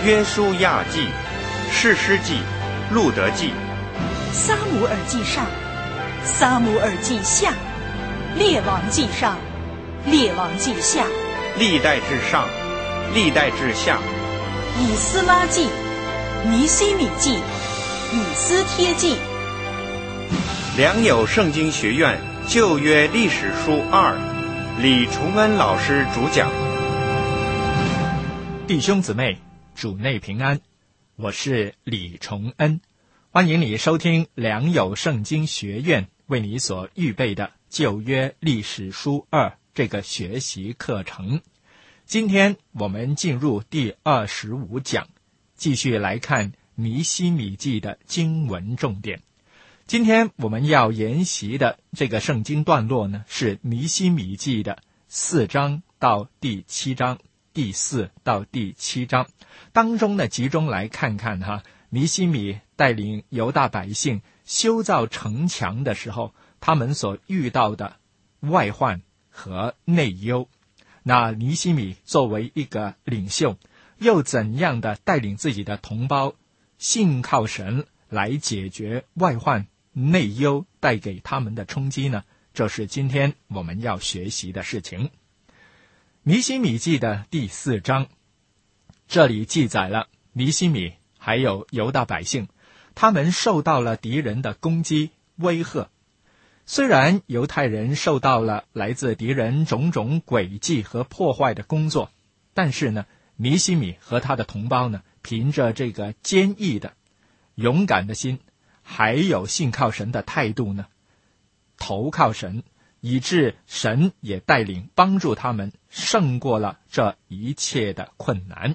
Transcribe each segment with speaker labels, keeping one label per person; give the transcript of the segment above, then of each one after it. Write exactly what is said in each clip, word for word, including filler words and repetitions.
Speaker 1: 约书亚记、士师记、路得记、
Speaker 2: 撒母耳记上、撒母耳记下、列王记上、列王记下、
Speaker 1: 历代志上、历代志下、
Speaker 2: 以斯拉记、尼希米记、以斯帖记。
Speaker 1: 良友圣经学院旧约历史书二，李崇恩老师主讲。
Speaker 3: 弟兄姊妹，主内平安，我是李崇恩，欢迎你收听良友圣经学院为你所预备的旧约历史书二这个学习课程。今天我们进入第二十五讲，继续来看尼希米记的经文重点。今天我们要研习的这个圣经段落呢，是尼希米记的四章到第七章，第四到第七章当中呢，集中来看看哈，尼希米带领犹大百姓修造城墙的时候，他们所遇到的外患和内忧。那尼希米作为一个领袖，又怎样的带领自己的同胞信靠神来解决外患内忧带给他们的冲击呢？这是今天我们要学习的事情。尼希米记的第四章，这里记载了尼希米还有犹大百姓，他们受到了敌人的攻击威吓。虽然犹太人受到了来自敌人种种诡计和破坏的工作，但是呢，尼希米和他的同胞呢，凭着这个坚毅的勇敢的心，还有信靠神的态度呢，投靠神，以致神也带领帮助他们胜过了这一切的困难。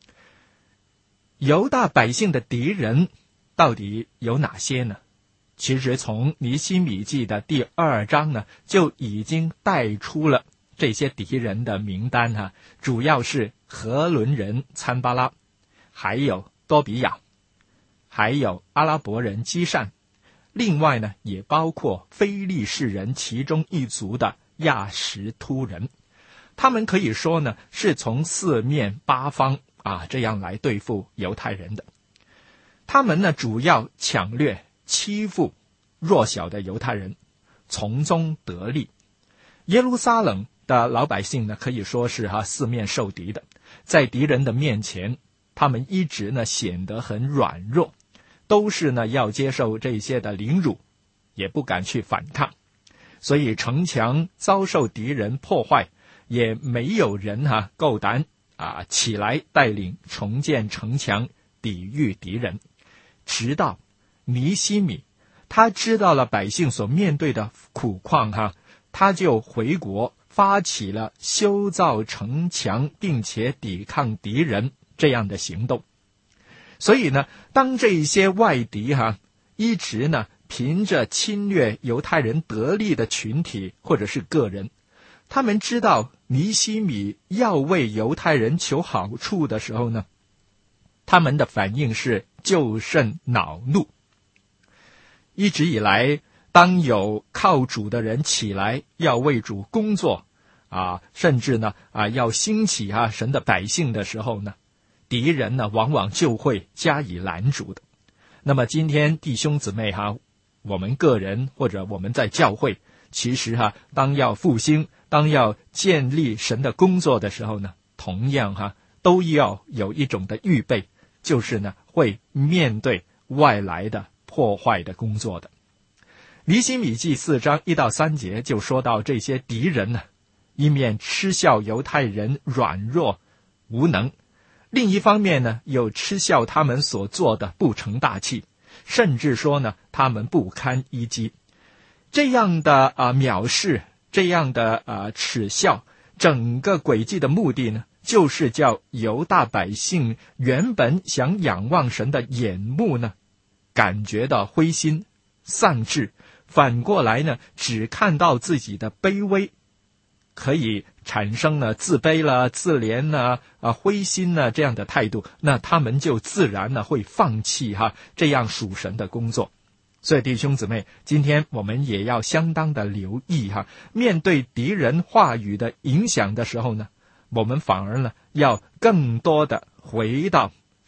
Speaker 3: 犹大百姓的敌人到底有哪些呢？其实从尼希米记的第二章呢，就已经带出了这些敌人的名单哈、啊，主要是何伦人参巴拉，还有多比亚，还有阿拉伯人基善，另外呢，也包括非利士人其中一族的亚实突人。他们可以说呢，是从四面八方啊这样来对付犹太人的。他们呢，主要抢掠欺负弱小的犹太人，从中得利。耶路撒冷的老百姓呢，可以说是哈、啊、四面受敌的，在敌人的面前，他们一直呢显得很软弱，都是呢要接受这些的凌辱，也不敢去反抗。所以城墙遭受敌人破坏，也没有人哈、啊、够胆啊起来带领重建城墙，抵御敌人。直到尼希米他知道了百姓所面对的苦况哈，他就回国发起了修造城墙并且抵抗敌人这样的行动。所以呢，当这些外敌哈一直呢凭着侵略犹太人得利的群体或者是个人，他们知道尼希米要为犹太人求好处的时候呢，他们的反应是就甚恼怒。一直以来，当有靠主的人起来要为主工作啊，甚至呢啊要兴起啊神的百姓的时候呢，敌人呢往往就会加以拦阻的。那么今天弟兄姊妹哈，我们个人或者我们在教会，其实哈当要复兴，当要建立神的工作的时候呢，同样哈都要有一种的预备，就是呢会面对外来的破坏的工作的。尼希米记四章一到三节就说到这些敌人呢，一面嗤笑犹太人软弱无能，另一方面呢又嗤笑他们所做的不成大器，甚至说呢他们不堪一击。这样的啊、呃、藐视，这样的啊、呃、耻笑，整个诡计的目的呢，就是叫犹大百姓原本想仰望神的眼目呢，感觉到灰心丧志，反过来呢，只看到自己的卑微，可以产生了自卑了、自怜了、啊灰心了这样的态度，那他们就自然呢会放弃哈这样属神的工作。所以弟兄姊妹，今天我们也要相当的留意哈，面对敌人话语的影响的时候呢，我们反而呢要更多的回到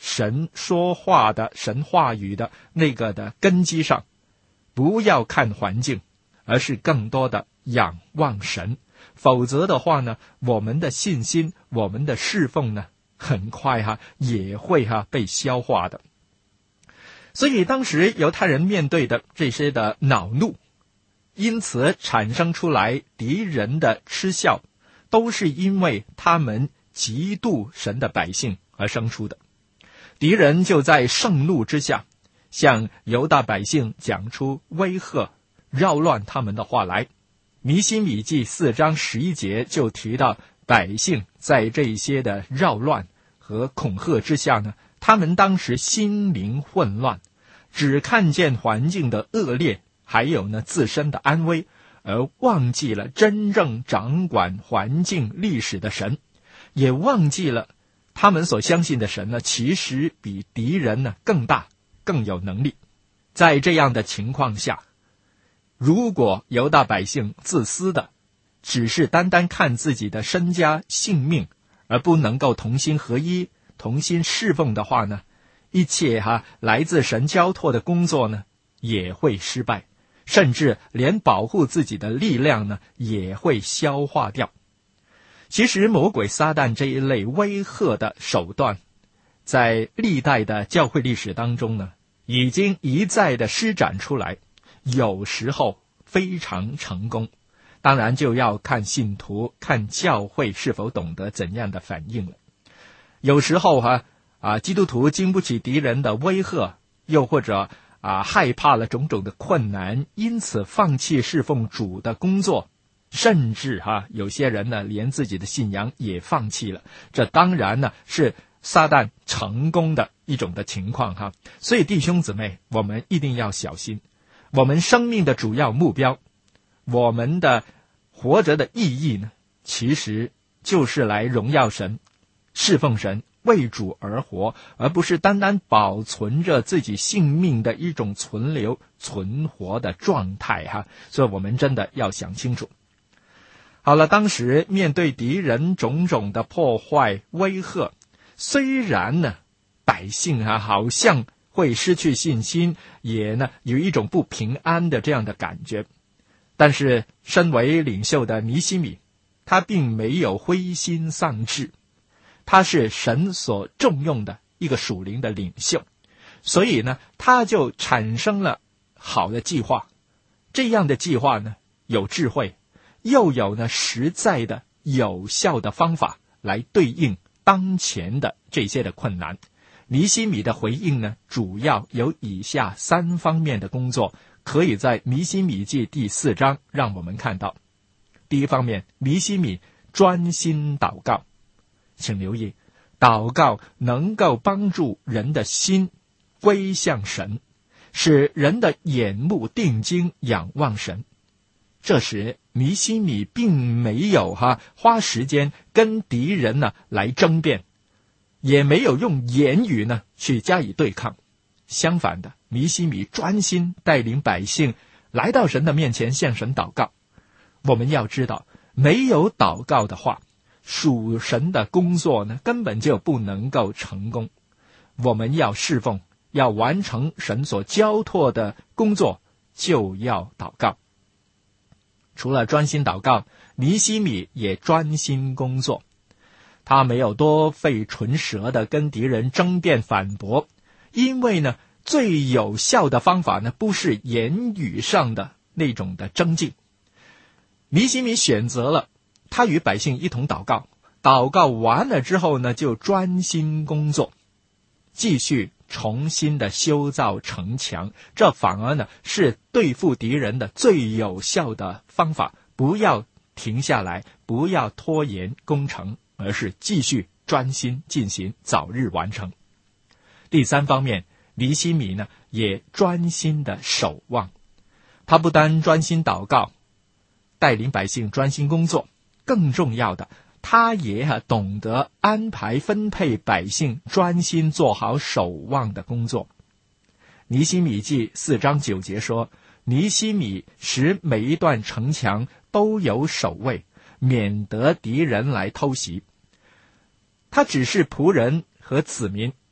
Speaker 3: 神说话的神话语的那个的根基上，不要看环境，而是更多的仰望神。否则的话呢，我们的信心，我们的侍奉呢，很快哈也会哈被消化的。所以当时犹太人面对的这些的恼怒，因此产生出来敌人的嗤笑，都是因为他们嫉妒神的百姓而生出的。敌人就在盛怒之下，向犹大百姓讲出威吓、扰乱他们的话来。尼希米记四章十一节就提到，百姓在这些的扰乱和恐吓之下呢，他们当时心灵混乱，只看见环境的恶劣，还有呢自身的安危，而忘记了真正掌管环境历史的神，也忘记了他们所相信的神呢，其实比敌人呢更大，更有能力。在这样的情况下，如果犹大百姓自私的只是单单看自己的身家性命，而不能够同心合一，同心侍奉的话呢，一切哈来自神交托的工作呢也会失败，甚至连保护自己的力量呢也会消化掉。其实魔鬼撒旦这一类威吓的手段，在历代的教会历史当中呢，已经一再的施展出来，有时候非常成功，当然就要看信徒、看教会是否懂得怎样的反应了。有时候哈啊，基督徒经不起敌人的威吓，又或者啊害怕了种种的困难，因此放弃侍奉主的工作，甚至哈有些人呢连自己的信仰也放弃了。这当然呢是撒旦成功的一种的情况哈。所以弟兄姊妹，我们一定要小心。我们生命的主要目标，我们的活着的意义呢，其实就是来荣耀神、侍奉神、为主而活，而不是单单保存着自己性命的一种存留、存活的状态哈。所以我们真的要想清楚。好了，当时面对敌人种种的破坏、威吓，虽然呢，百姓啊好像会失去信心，也呢有一种不平安的这样的感觉，但是身为领袖的尼希米，他并没有灰心丧志，他是神所重用的一个属灵的领袖，所以呢他就产生了好的计划。这样的计划呢有智慧，又有呢实在的有效的方法来对应当前的这些的困难。尼希米的回应呢，主要有以下三方面的工作，可以在尼希米记第四章让我们看到。第一方面，尼希米专心祷告。请留意，祷告能够帮助人的心归向神，使人的眼目定睛仰望神。这时尼希米并没有哈花时间跟敌人呢来争辩，也没有用言语呢去加以对抗。相反的，尼希米专心带领百姓来到神的面前向神祷告。我们要知道，没有祷告的话，属神的工作呢根本就不能够成功。我们要侍奉，要完成神所交托的工作，就要祷告。除了专心祷告，尼希米也专心工作。他没有多费唇舌的跟敌人争辩反驳，因为呢，最有效的方法呢，不是言语上的那种的争竞。尼希米选择了他与百姓一同祷告，祷告完了之后呢，就专心工作，继续重新的修造城墙。这反而呢，是对付敌人的最有效的方法。不要停下来，不要拖延工程，而是继续专心进行，早日完成。第三方面，尼希米呢也专心的守望。他不单专心祷告，带领百姓专心工作，更重要的，他也懂得安排分配百姓专心做好守望的工作。尼希米记四章九节说，尼希米使每一段城墙都有守卫，免得敌人来偷袭。他只是仆人和子民，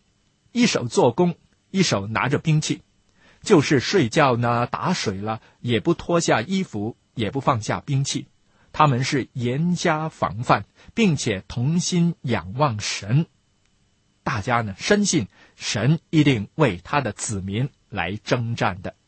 Speaker 3: 一手做工，一手拿着兵器，就是睡觉呢，打水了，也不脱下衣服，也不放下兵器。他们是严加防范，并且同心仰望神。大家呢深信神一定为他的子民来征战的。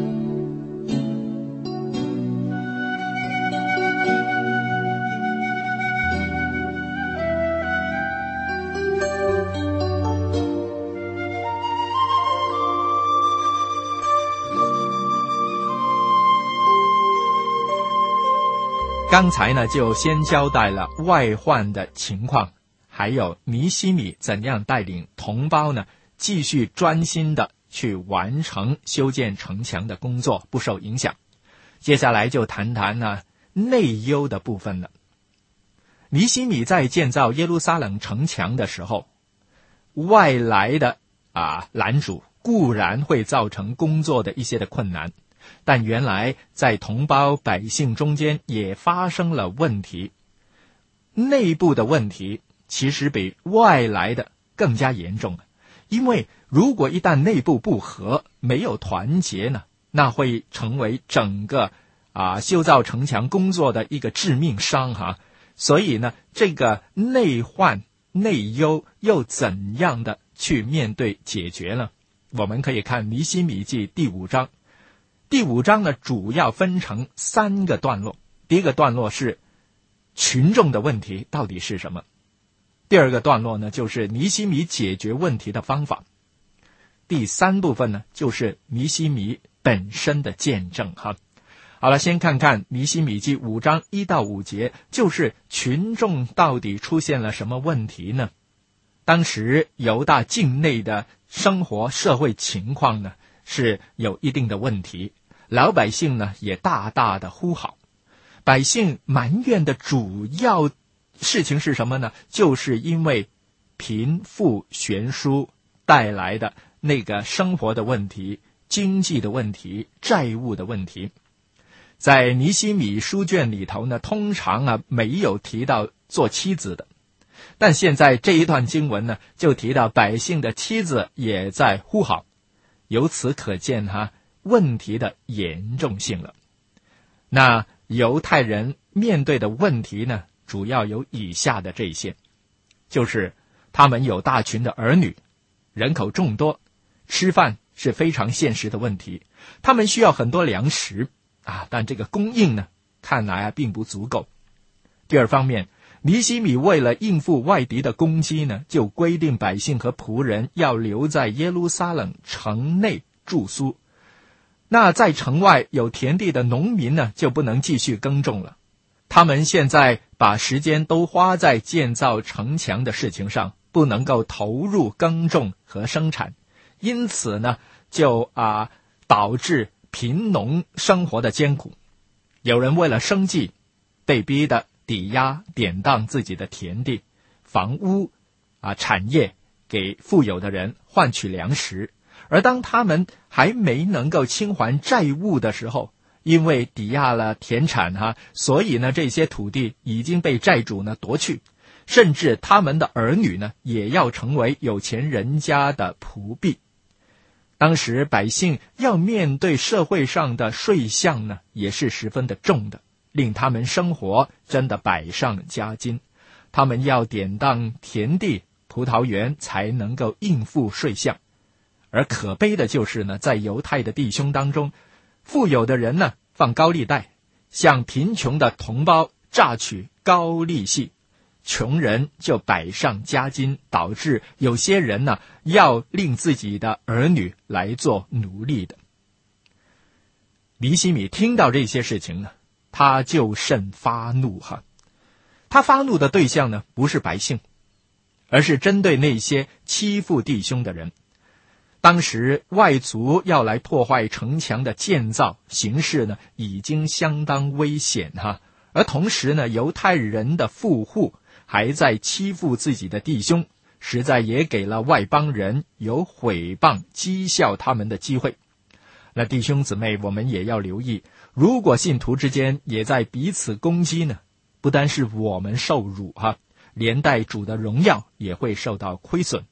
Speaker 3: 刚才呢就先交代了外患的情况，还有尼希米怎样带领同胞呢继续专心的去完成修建城墙的工作，不受影响。接下来就谈谈呢内忧的部分了。尼希米在建造耶路撒冷城墙的时候，外来的啊拦阻固然会造成工作的一些的困难，但原来在同胞百姓中间也发生了问题。内部的问题其实比外来的更加严重，因为如果一旦内部不和，没有团结呢，那会成为整个啊修造城墙工作的一个致命伤哈。所以呢，这个内患内忧又怎样的去面对解决呢？我们可以看尼希米记第五章。第五章呢，主要分成三个段落。第一个段落是群众的问题到底是什么？第二个段落呢，就是尼希米解决问题的方法。第三部分呢，就是尼希米本身的见证哈。好了，先看看尼希米记五章一到五节，就是群众到底出现了什么问题呢？当时犹大境内的生活社会情况呢，是有一定的问题。老百姓呢也大大的呼号，百姓埋怨的主要事情是什么呢？就是因为贫富悬殊带来的那个生活的问题、经济的问题、债务的问题。在尼希米书卷里头呢，通常啊没有提到做妻子的，但现在这一段经文呢，就提到百姓的妻子也在呼号，由此可见哈、啊、问题的严重性了。那犹太人面对的问题呢，主要有以下的这些，就是他们有大群的儿女，人口众多，吃饭是非常现实的问题，他们需要很多粮食啊，但这个供应呢，看来啊并不足够。第二方面，尼希米为了应付外敌的攻击呢，就规定百姓和仆人要留在耶路撒冷城内住宿。那在城外有田地的农民呢，就不能继续耕种了。他们现在把时间都花在建造城墙的事情上，不能够投入耕种和生产，因此呢，就啊导致贫农生活的艰苦。有人为了生计，被逼的抵押典当自己的田地、房屋啊产业给富有的人换取粮食。而当他们还没能够清还债务的时候，因为抵押了田产哈，所以呢这些土地已经被债主呢夺去，甚至他们的儿女呢也要成为有钱人家的仆婢。当时百姓要面对社会上的税项呢，也是十分的重的，令他们生活真的百上加斤。他们要典当田地、葡萄园才能够应付税项。而可悲的就是呢，在犹太的弟兄当中，富有的人呢放高利贷，向贫穷的同胞榨取高利息，穷人就百上加斤，导致有些人呢要令自己的儿女来做奴隶的。尼希米听到这些事情呢，他就甚发怒哈。他发怒的对象呢不是百姓，而是针对那些欺负弟兄的人。当时外族要来破坏城墙的建造形势呢，已经相当危险哈。而同时呢，犹太人的富户还在欺负自己的弟兄，实在也给了外邦人有毁谤讥笑他们的机会。那弟兄姊妹，我们也要留意，如果信徒之间也在彼此攻击呢，不单是我们受辱哈，连带主的荣耀也会受到亏损。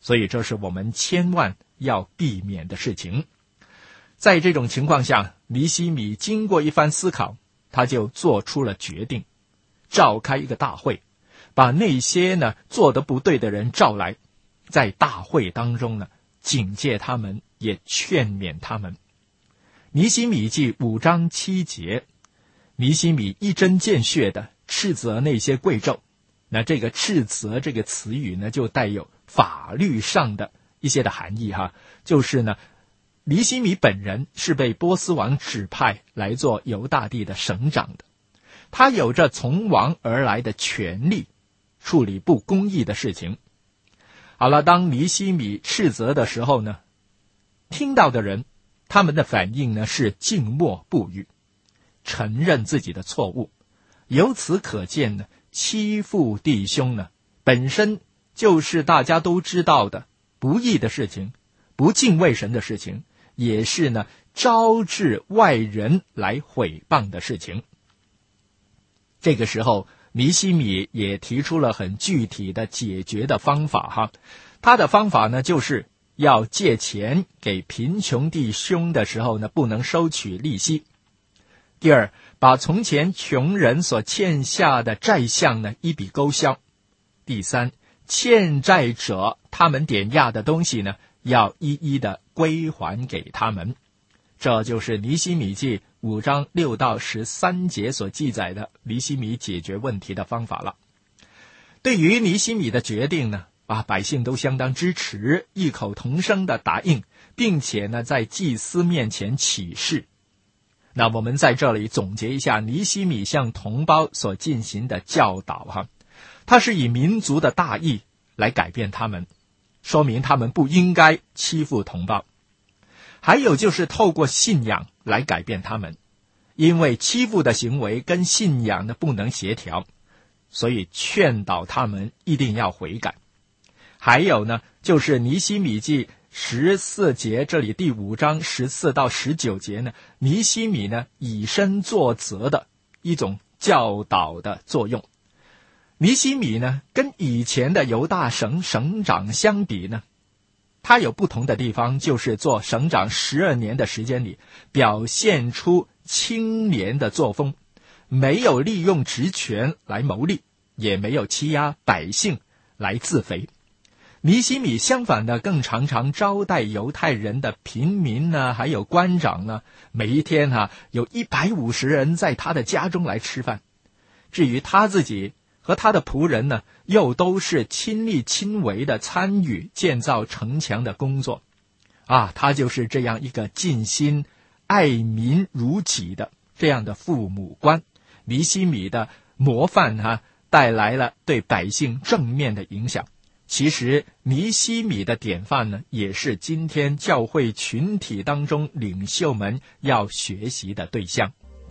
Speaker 3: 所以这是我们千万要避免的事情。在这种情况下，尼希米经过一番思考，他就做出了决定，召开一个大会，把那些呢做得不对的人召来，在大会当中呢警戒他们，也劝勉他们。尼希米记五章七节，尼希米一针见血的斥责那些贵胄。那这个斥责这个词语呢，就带有法律上的一些的含义哈，就是呢，尼希米本人是被波斯王指派来做犹大地的省长的，他有着从王而来的权利，处理不公义的事情。好了，当尼希米斥责的时候呢，听到的人他们的反应呢是静默不语，承认自己的错误。由此可见呢，欺负弟兄呢本身就是大家都知道的不义的事情，不敬畏神的事情，也是呢招致外人来毁谤的事情。这个时候尼希米也提出了很具体的解决的方法哈，他的方法呢就是要借钱给贫穷弟兄的时候呢不能收取利息。第二，把从前穷人所欠下的债项呢一笔勾销。第三，欠债者他们点押的东西呢要一一的归还给他们。这就是尼希米记五章六到十三节所记载的尼希米解决问题的方法了。对于尼希米的决定呢，啊，百姓都相当支持，异口同声的答应，并且呢在祭司面前起誓。那我们在这里总结一下尼希米向同胞所进行的教导哈，他是以民族的大义来改变他们，说明他们不应该欺负同胞。还有就是透过信仰来改变他们，因为欺负的行为跟信仰呢不能协调，所以劝导他们一定要悔改。还有呢，就是尼希米记十四节，这里第五章十四到十九节呢，尼希米呢以身作则的一种教导的作用。尼希米呢跟以前的犹大省省长相比呢，他有不同的地方，就是做省长十二年的时间里，表现出清廉的作风，没有利用职权来谋利，也没有欺压百姓来自肥。尼希米相反的，更常常招待犹太人的平民呢，还有官长呢，每一天啊，有一百五十人在他的家中来吃饭。至于他自己和他的仆人呢，又都是亲力亲为的参与建造城墙的工作。啊，他就是这样一个尽心爱民如己的这样的父母官。尼希米的模范啊，带来了对百姓正面的影响。其实尼希米的典范呢，也是今天教会群体当中领袖们要学习的对象。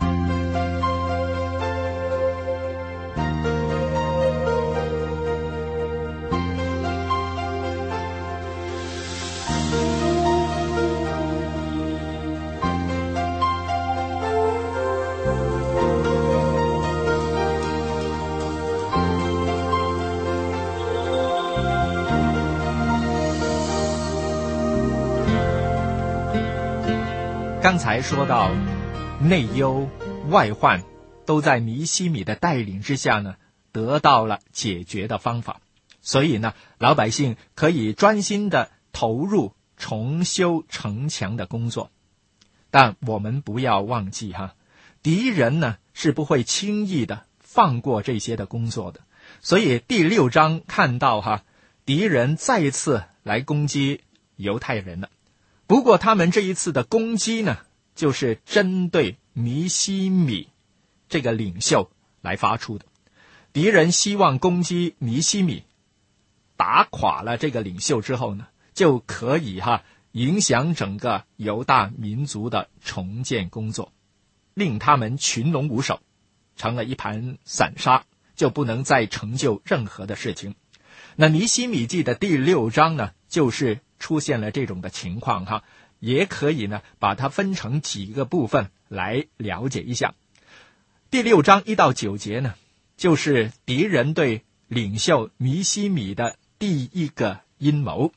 Speaker 3: 刚才说到内忧外患都在尼希米的带领之下呢得到了解决的方法，所以呢老百姓可以专心的投入重修城墙的工作。但我们不要忘记哈，敌人呢是不会轻易的放过这些的工作的。所以第六章看到哈，敌人再一次来攻击犹太人了。不过他们这一次的攻击呢，就是针对尼希米这个领袖来发出的。敌人希望攻击尼希米，打垮了这个领袖之后呢，就可以哈影响整个犹大民族的重建工作，令他们群龙无首，成了一盘散沙，就不能再成就任何的事情。那尼希米记的第六章呢，就是出现了这种的情况哈，也可以呢把它分成几个部分来了解一下。第六章一到九节呢，就是敌人对领袖尼希米的第一个阴谋。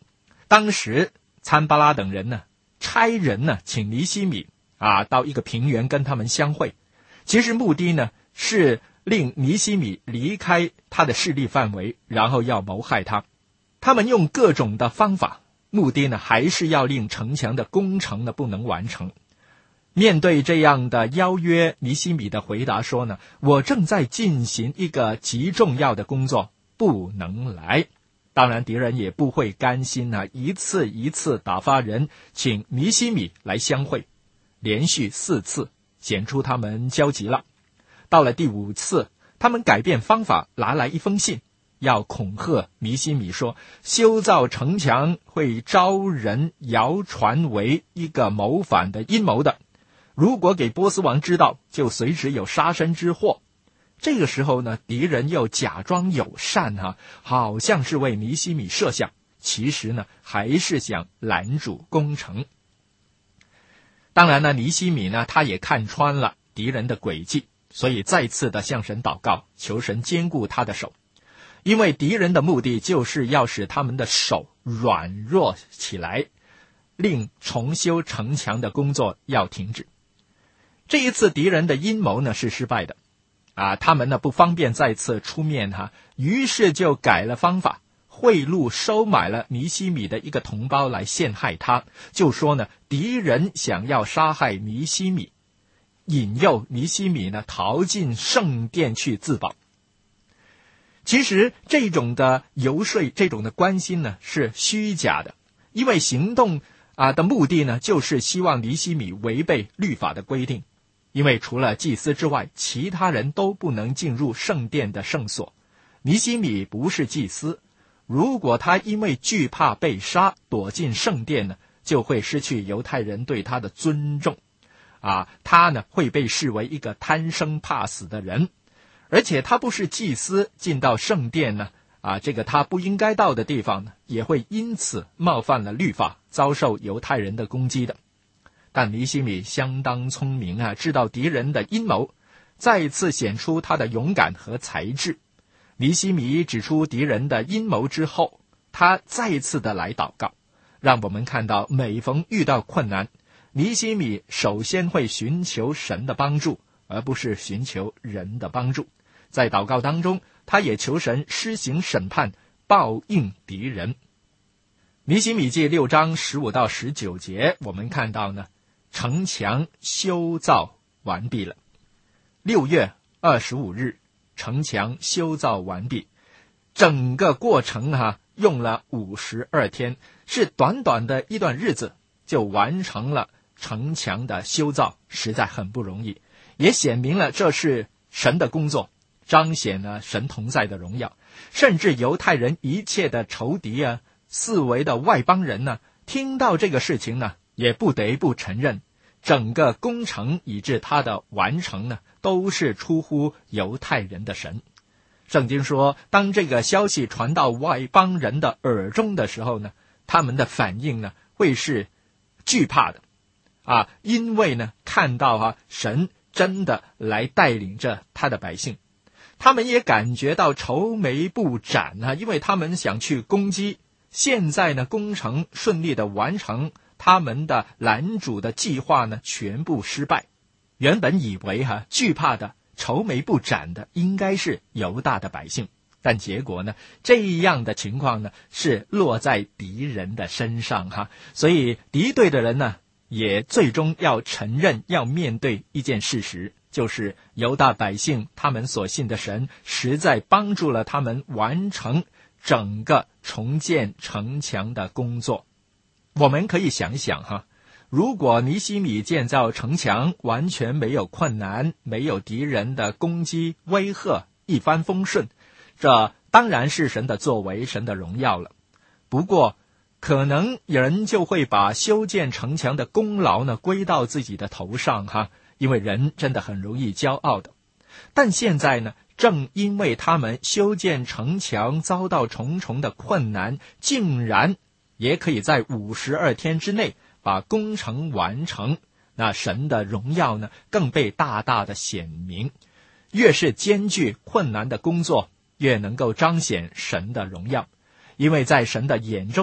Speaker 3: 当时参巴拉等人呢，差人呢，请尼希米啊到一个平原跟他们相会，其实目的呢是令尼希米离开他的势力范围，然后要谋害他。他们用各种的方法，目的呢还是要令城墙的工程呢不能完成。面对这样的邀约，尼希米的回答说呢，我正在进行一个极重要的工作，不能来。当然敌人也不会甘心啊，一次一次打发人请尼希米来相会，连续四次显出他们焦急了。到了第五次，他们改变方法，拿来一封信，要恐吓尼希米说，修造城墙会招人谣传为一个谋反的阴谋的，如果给波斯王知道，就随时有杀身之祸。这个时候呢，敌人又假装友善啊，好像是为尼希米设想，其实呢还是想拦阻工程。当然呢，尼希米呢他也看穿了敌人的诡计，所以再次的向神祷告，求神坚固他的手，因为敌人的目的就是要使他们的手软弱起来，令重修城墙的工作要停止。这一次敌人的阴谋呢是失败的啊，他们呢不方便再次出面哈、啊，于是就改了方法，贿赂收买了尼希米的一个同胞来陷害他，就说呢敌人想要杀害尼希米，引诱尼希米呢逃进圣殿去自保。其实这种的游说，这种的关心呢是虚假的，因为行动啊的目的呢就是希望尼希米违背律法的规定。因为除了祭司之外，其他人都不能进入圣殿的圣所。尼希米不是祭司，如果他因为惧怕被杀躲进圣殿呢，就会失去犹太人对他的尊重啊，他呢会被视为一个贪生怕死的人。而且他不是祭司，进到圣殿呢啊，这个他不应该到的地方呢，也会因此冒犯了律法，遭受犹太人的攻击的。但尼希米相当聪明啊，知道敌人的阴谋，再次显出他的勇敢和才智。尼希米指出敌人的阴谋之后，他再次的来祷告，让我们看到每逢遇到困难，尼希米首先会寻求神的帮助，而不是寻求人的帮助。在祷告当中，他也求神施行审判，报应敌人。尼希米记六章十五到十九节，我们看到呢，城墙修造完毕了。六月二十五日，城墙修造完毕，整个过程哈、啊、用了五十二天，是短短的一段日子就完成了城墙的修造，实在很不容易，也显明了这是神的工作，彰显了神同在的荣耀。甚至犹太人一切的仇敌啊，四围的外邦人呢，听到这个事情呢，也不得不承认，整个工程以致它的完成呢，都是出乎犹太人的神。圣经说，当这个消息传到外邦人的耳中的时候呢，他们的反应呢，会是惧怕的啊，因为呢，看到啊，神真的来带领着他的百姓。他们也感觉到愁眉不展啊，因为他们想去攻击，现在呢，工程顺利的完成，他们的拦阻的计划呢，全部失败。原本以为哈、啊，惧怕的、愁眉不展的应该是犹大的百姓，但结果呢，这样的情况呢，是落在敌人的身上哈。所以敌对的人呢，也最终要承认，要面对一件事实，就是犹大百姓他们所信的神实在帮助了他们完成整个重建城墙的工作。我们可以想一想哈，如果尼希米建造城墙完全没有困难，没有敌人的攻击威吓，一帆风顺，这当然是神的作为，神的荣耀了。不过可能人就会把修建城墙的功劳呢归到自己的头上哈，因为人真的很容易骄傲的。但现在呢，正因为他们修建城墙遭到重重的困难，竟然也可以在五十二天之内把工程完成，那神的荣耀呢，更被大大的显明。越是艰巨困难的工作，越能够彰显神的荣耀，因为在神的眼中，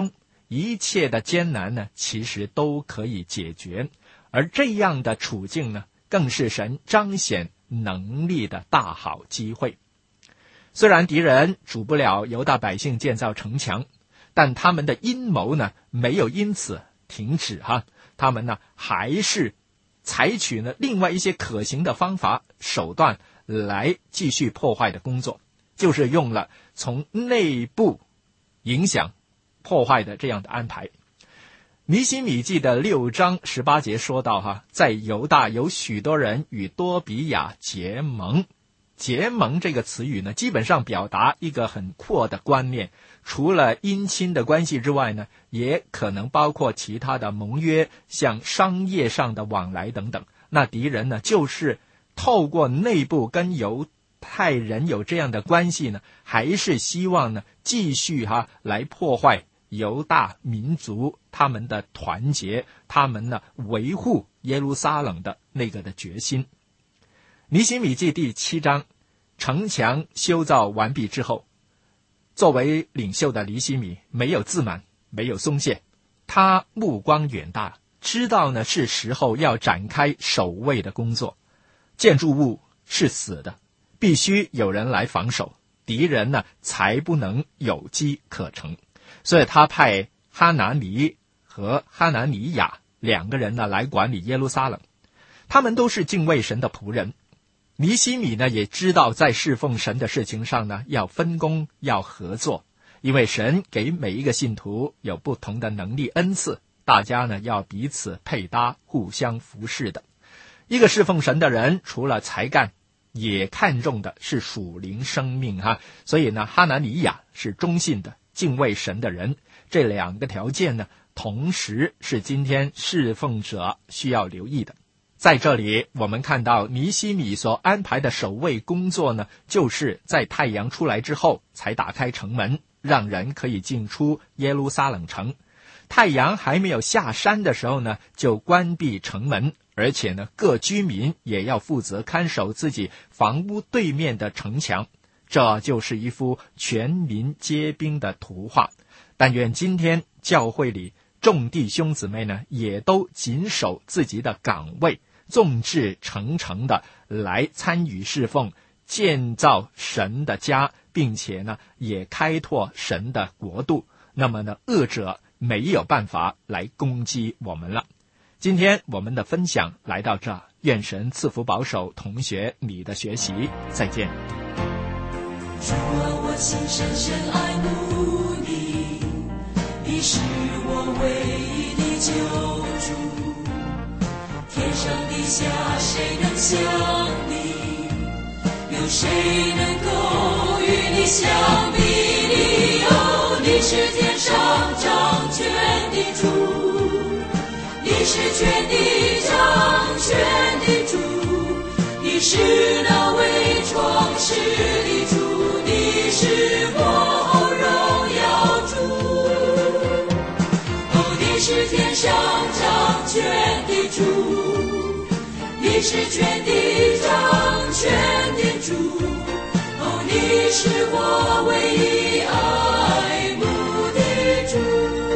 Speaker 3: 一切的艰难呢，其实都可以解决。而这样的处境呢，更是神彰显能力的大好机会。虽然敌人阻不了犹大百姓建造城墙，但他们的阴谋呢，没有因此停止哈，他们呢还是采取了另外一些可行的方法手段来继续破坏的工作，就是用了从内部影响破坏的这样的安排。尼希米记的六章十八节说到哈，在犹大有许多人与多比亚结盟。结盟这个词语呢，基本上表达一个很阔的观念，除了姻亲的关系之外呢，也可能包括其他的盟约，像商业上的往来等等。那敌人呢，就是透过内部跟犹太人有这样的关系呢，还是希望呢继续哈来破坏犹大民族他们的团结，他们呢维护耶路撒冷的那个的决心。尼希米记第七章，城墙修造完毕之后，作为领袖的尼希米没有自满，没有松懈，他目光远大，知道呢是时候要展开守卫的工作。建筑物是死的，必须有人来防守，敌人呢才不能有机可乘。所以他派哈拿尼和哈拿尼亚两个人呢来管理耶路撒冷，他们都是敬畏神的仆人。尼希米呢也知道在侍奉神的事情上呢要分工，要合作，因为神给每一个信徒有不同的能力恩赐，大家呢要彼此配搭，互相服侍的。一个侍奉神的人除了才干，也看重的是属灵生命哈。所以呢哈拿尼亚是忠信的敬畏神的人，这两个条件呢同时是今天侍奉者需要留意的。在这里我们看到尼希米所安排的守卫工作呢，就是在太阳出来之后才打开城门，让人可以进出耶路撒冷城。太阳还没有下山的时候呢，就关闭城门，而且呢各居民也要负责看守自己房屋对面的城墙。这就是一幅全民皆兵的图画。但愿今天教会里众弟兄姊妹呢，也都谨守自己的岗位，众志成城的来参与侍奉，建造神的家，并且呢也开拓神的国度。那么呢恶者没有办法来攻击我们了。今天我们的分享来到这，愿神赐福保守同学你的学习，再见。
Speaker 4: 主啊，我心深深爱慕你，你是我唯一的救主。天上地下谁能像你？有谁能够与你相比拟？哦，你是天上掌权的主，你是全地掌权的主，你是那为创世的主，你是我荣耀主。哦，你是天上掌权的主，你是全地掌权的主。哦，你是我唯一爱慕的主。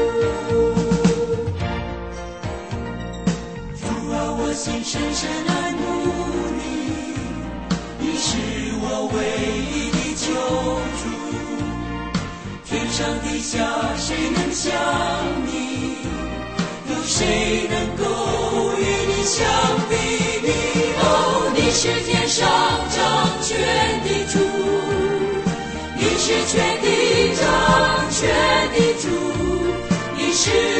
Speaker 4: 主啊，我心深深爱慕你，你是我唯一的救主。天上地下谁能像你？有谁能够与你相比拟？哦，你是天上掌权的主，你是全地掌权的主，你是